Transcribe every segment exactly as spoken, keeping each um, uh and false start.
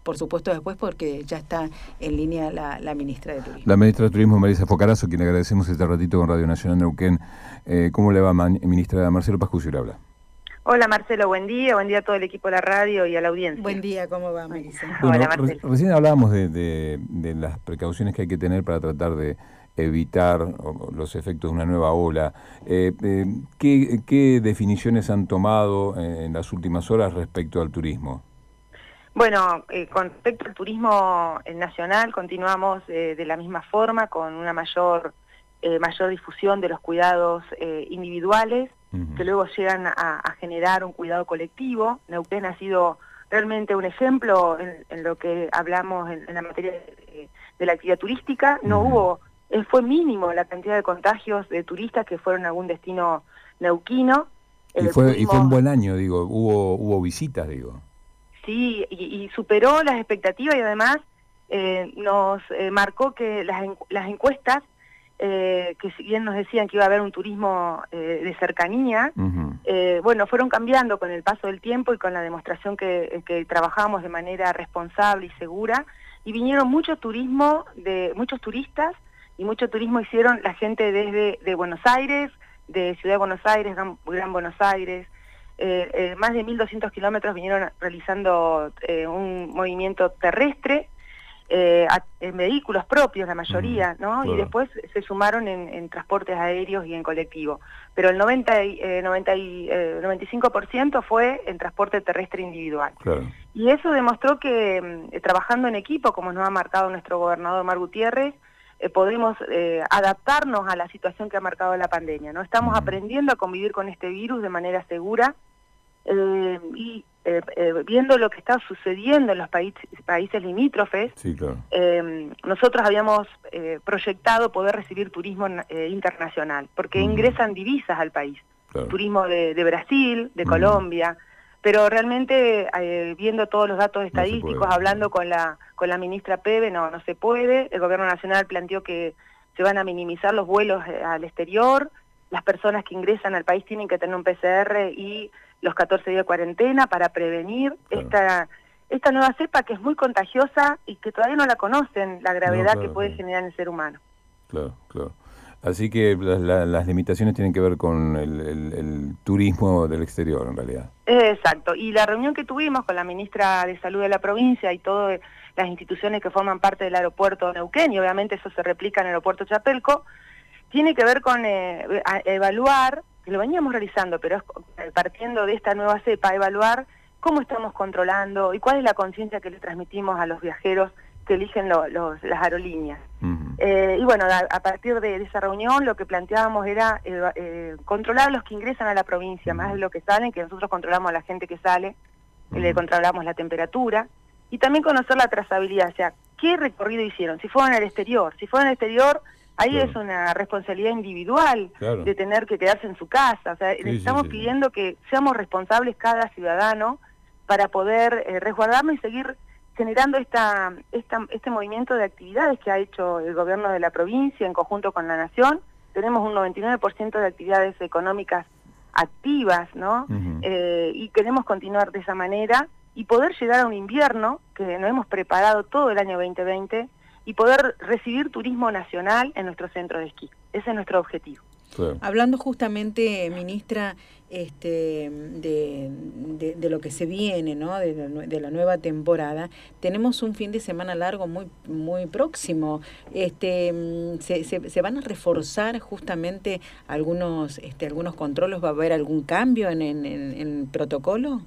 por supuesto después, porque ya está en línea la, la ministra de Turismo. La ministra de Turismo, Marisa Focarazo, quien agradecemos este ratito con Radio Nacional Neuquén. Eh, ¿Cómo le va, ministra? Marcelo Pascucio habla. Hola Marcelo, buen día, buen día a todo el equipo de la radio y a la audiencia. Buen día, ¿cómo va, Marisa? Bueno, Hola, Marcelo. Re recién hablábamos de, de, de las precauciones que hay que tener para tratar de evitar los efectos de una nueva ola. Eh, eh, ¿qué, ¿Qué definiciones han tomado en las últimas horas respecto al turismo? Bueno, eh, con respecto al turismo nacional, continuamos eh, de la misma forma, con una mayor, eh, mayor difusión de los cuidados eh, individuales, uh-huh. que luego llegan a, a generar un cuidado colectivo. Neuquén ha sido realmente un ejemplo en, en lo que hablamos en, en la materia de, de la actividad turística. No uh-huh. hubo, eh, fue mínimo la cantidad de contagios de turistas que fueron a algún destino neuquino. Y fue, pudimos... y fue un buen año, digo, hubo, hubo visitas, digo. Sí, y, y superó las expectativas y además eh, nos eh, marcó que las, encu las encuestas, eh, que si bien nos decían que iba a haber un turismo eh, de cercanía, uh-huh. eh, bueno, fueron cambiando con el paso del tiempo y con la demostración que, que trabajamos de manera responsable y segura, y vinieron mucho turismo, de muchos turistas, y mucho turismo hicieron la gente desde de Buenos Aires, de Ciudad de Buenos Aires, Gran, Gran Buenos Aires. Eh, eh, más de mil doscientos kilómetros vinieron realizando eh, un movimiento terrestre eh, a, en vehículos propios, la mayoría, ¿no? Claro. Y después se sumaron en, en transportes aéreos y en colectivo. Pero el noventa, eh, noventa y, eh, noventa y cinco por ciento fue en transporte terrestre individual. Claro. Y eso demostró que eh, trabajando en equipo, como nos ha marcado nuestro gobernador Mar Gutiérrez, eh, podemos eh, adaptarnos a la situación que ha marcado la pandemia, ¿no? Estamos uh-huh. aprendiendo a convivir con este virus de manera segura. Eh, y eh, eh, viendo lo que está sucediendo en los países, países limítrofes, sí, claro. eh, nosotros habíamos eh, proyectado poder recibir turismo eh, internacional, porque uh-huh. ingresan divisas al país, claro. turismo de, de Brasil, de uh-huh. Colombia, pero realmente eh, viendo todos los datos estadísticos, no puede, hablando no. con la con la ministra Pebe, no, no se puede. El gobierno nacional planteó que se van a minimizar los vuelos eh, al exterior, las personas que ingresan al país tienen que tener un P C R y los catorce días de cuarentena para prevenir claro. esta esta nueva cepa que es muy contagiosa y que todavía no la conocen, la gravedad no, claro, que puede claro. generar en el ser humano. Claro, claro. Así que la, la, las limitaciones tienen que ver con el, el, el turismo del exterior, en realidad. Exacto. Y la reunión que tuvimos con la ministra de Salud de la provincia y todas las instituciones que forman parte del aeropuerto Neuquén, y obviamente eso se replica en el aeropuerto Chapelco, tiene que ver con eh, evaluar, que lo veníamos realizando, pero es partiendo de esta nueva cepa, evaluar cómo estamos controlando y cuál es la conciencia que le transmitimos a los viajeros que eligen lo, los, las aerolíneas. Uh-huh. eh, y bueno, a, a partir de, de esa reunión lo que planteábamos era eh, eh, controlar a los que ingresan a la provincia, uh-huh. más de lo que salen, que nosotros controlamos a la gente que sale, uh-huh. le controlamos la temperatura, y también conocer la trazabilidad, o sea, qué recorrido hicieron, si fueron al exterior, si fueron al exterior, ahí claro. es una responsabilidad individual claro. de tener que quedarse en su casa, o sea, sí, estamos sí, sí, pidiendo sí. que seamos responsables cada ciudadano para poder eh, resguardarnos y seguir generando esta, esta, este movimiento de actividades que ha hecho el gobierno de la provincia en conjunto con la nación. Tenemos un noventa y nueve por ciento de actividades económicas activas, ¿no? Uh-huh. eh, y queremos continuar de esa manera y poder llegar a un invierno que nos hemos preparado todo el año veinte veinte y poder recibir turismo nacional en nuestro centro de esquí. Ese es nuestro objetivo. Claro. Hablando justamente, ministra, este, de, de, de lo que se viene, ¿no? De la, de la nueva temporada, tenemos un fin de semana largo muy muy próximo. Este, se, se, se van a reforzar justamente algunos este, algunos controles. ¿Va a haber algún cambio en en, en, en protocolo?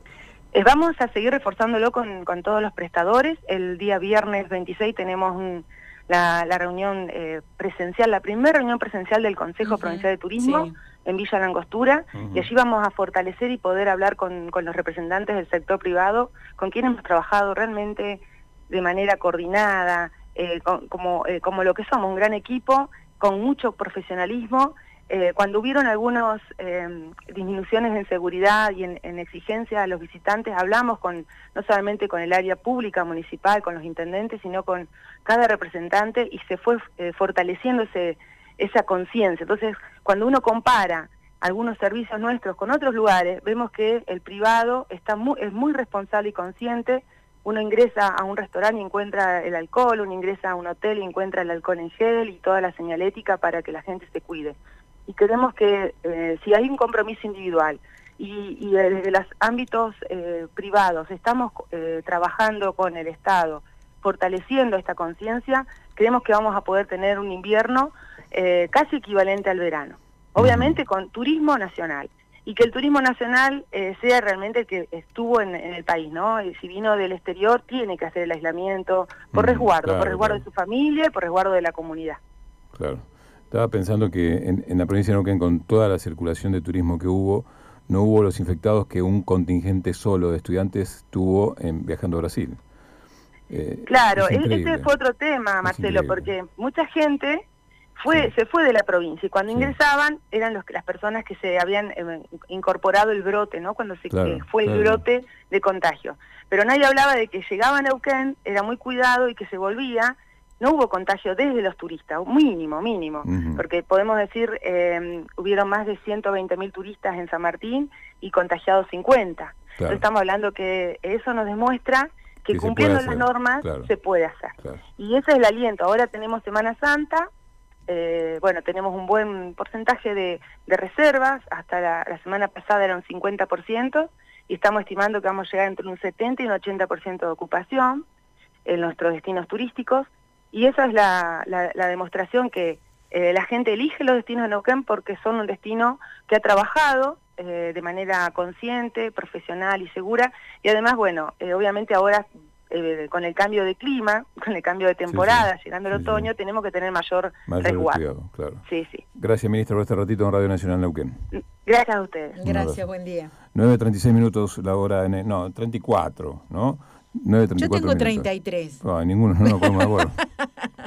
Eh, vamos a seguir reforzándolo con, con todos los prestadores. El día viernes veintiséis tenemos un La, la reunión eh, presencial, la primera reunión presencial del Consejo uh-huh. Provincial de Turismo sí. en Villa La Angostura, uh-huh. y allí vamos a fortalecer y poder hablar con, con los representantes del sector privado, con quienes hemos trabajado realmente de manera coordinada, eh, con, como, eh, como lo que somos, un gran equipo, con mucho profesionalismo. Eh, cuando hubieron algunas eh, disminuciones en seguridad y en, en exigencia a los visitantes, hablamos con no solamente con el área pública, municipal, con los intendentes, sino con cada representante y se fue eh, fortaleciendo ese, esa conciencia. Entonces, cuando uno compara algunos servicios nuestros con otros lugares, vemos que el privado está muy, es muy responsable y consciente. uno ingresa a un restaurante y encuentra el alcohol, uno ingresa a un hotel y encuentra el alcohol en gel y toda la señalética para que la gente se cuide. Y queremos que eh, si hay un compromiso individual y, y desde los ámbitos eh, privados estamos eh, trabajando con el Estado, fortaleciendo esta conciencia, creemos que vamos a poder tener un invierno eh, casi equivalente al verano. Obviamente con turismo nacional. Y que el turismo nacional eh, sea realmente el que estuvo en, en el país, ¿no? Y si vino del exterior, tiene que hacer el aislamiento por resguardo, claro, por resguardo claro. de su familia y por resguardo de la comunidad. Claro. Estaba pensando que en, en la provincia de Neuquén, con toda la circulación de turismo que hubo, no hubo los infectados que un contingente solo de estudiantes tuvo en, viajando a Brasil. Eh, claro, ese fue otro tema, Marcelo, porque mucha gente... Fue, sí. se fue de la provincia y cuando sí. ingresaban eran los, las personas que se habían eh, incorporado el brote, ¿no? Cuando se claro, eh, fue claro. el brote de contagio. Pero nadie hablaba de que llegaban a Neuquén, era muy cuidado y que se volvía. No hubo contagio desde los turistas, mínimo, mínimo. Uh-huh. Porque podemos decir, eh, hubieron más de ciento veinte mil turistas en San Martín y contagiados cincuenta. Claro. Entonces estamos hablando que eso nos demuestra que, que cumpliendo las normas claro. se puede hacer. Claro. Y ese es el aliento. Ahora tenemos Semana Santa. Eh, bueno, tenemos un buen porcentaje de, de reservas, hasta la, la semana pasada era un cincuenta por ciento, y estamos estimando que vamos a llegar entre un setenta y un ochenta por ciento de ocupación en nuestros destinos turísticos, y esa es la, la, la demostración que eh, la gente elige los destinos de Neuquén porque son un destino que ha trabajado eh, de manera consciente, profesional y segura, y además, bueno, eh, obviamente ahora... Eh, con el cambio de clima, con el cambio de temporada, sí, sí. llegando el sí, otoño, sí. tenemos que tener mayor, mayor resguardo. Cuidado, claro. Sí, sí. Gracias, ministra, por este ratito en Radio Nacional Neuquén. Gracias a ustedes. Gracias, buen día. nueve treinta y seis minutos la hora, en el, no, treinta y cuatro, ¿no? nueve treinta y cuatro Yo tengo minutos. treinta y tres. Ah, ninguno, no nos podemos de acuerdo.